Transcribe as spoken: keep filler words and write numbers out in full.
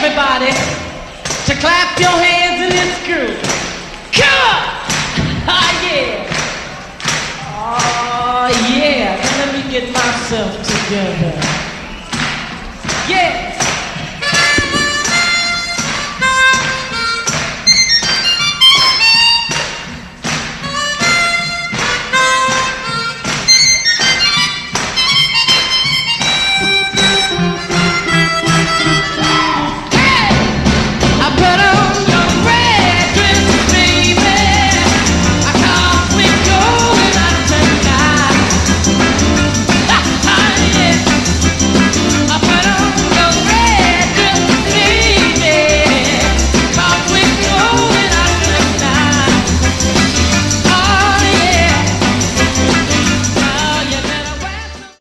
everybody to clap your hands in this groove. Come on! Ah, yeah! Oh, yeah. Let me get myself together.